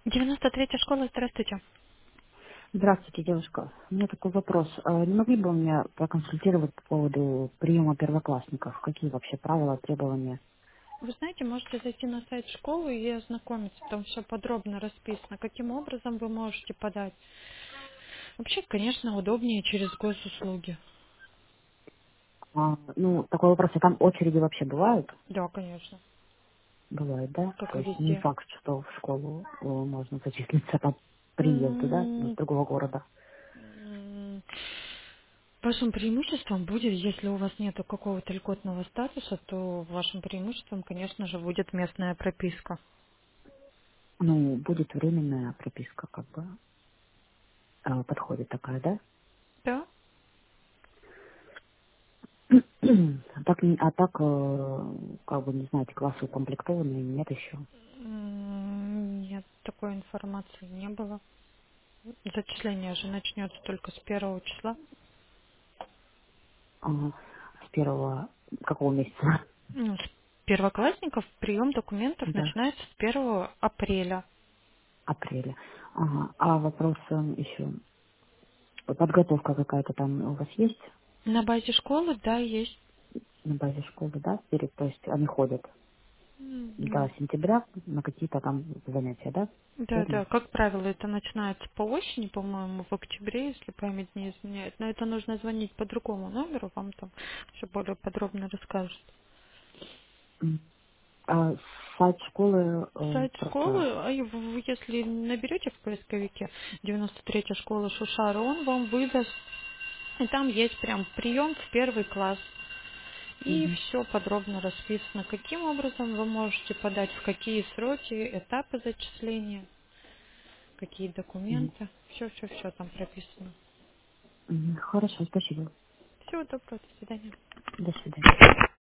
93-я школа, здравствуйте. Здравствуйте, девушка. У меня такой вопрос. Не могли бы вы меня проконсультировать по поводу приема первоклассников? Какие вообще правила, требования? Вы знаете, можете зайти на сайт школы и ознакомиться, там все подробно расписано, каким образом вы можете подать. Вообще, конечно, удобнее через госуслуги. Такой вопрос. А там очереди вообще бывают? Да, конечно, Бывает, да? как То и есть не везде. факт, что в школу можно зачислиться по приезду, да, с М, другого города. м, Вашим преимуществом будет, если у вас нет какого-то льготного статуса, то вашим преимуществом, конечно же, будет местная прописка. Будет временная прописка, как бы, подходит такая, да? Да? Как бы, не знаете, классы укомплектованные, нет еще. Нет, такой информации не было. Зачисление же начнется только с 1 числа. Ага. С первого, какого месяца? Ну, с первоклассников прием документов Да. начинается с 1 апреля. Апреля. Ага. А вопрос еще. Подготовка какая-то там у вас есть На базе школы, да, есть. на базе школы, да? То есть они ходят до М, сентября на какие-то там занятия, да? Да, Верно? да, как правило, это начинается по осени, по-моему, в октябре, если память не изменяет. Но это нужно звонить по другому номеру, вам там все более подробно расскажут. М. А сайт школы Сайт просто... школы, вы если наберете в поисковике 93-я школа Шушара, он вам выдаст. И там есть прям прием в 1 класс. И Мгм. все подробно расписано, каким образом вы можете подать, в какие сроки, этапы зачисления, какие Мгм. документы. Все там прописано. Мгм. Хорошо, спасибо. Всего доброго, до свидания. До свидания.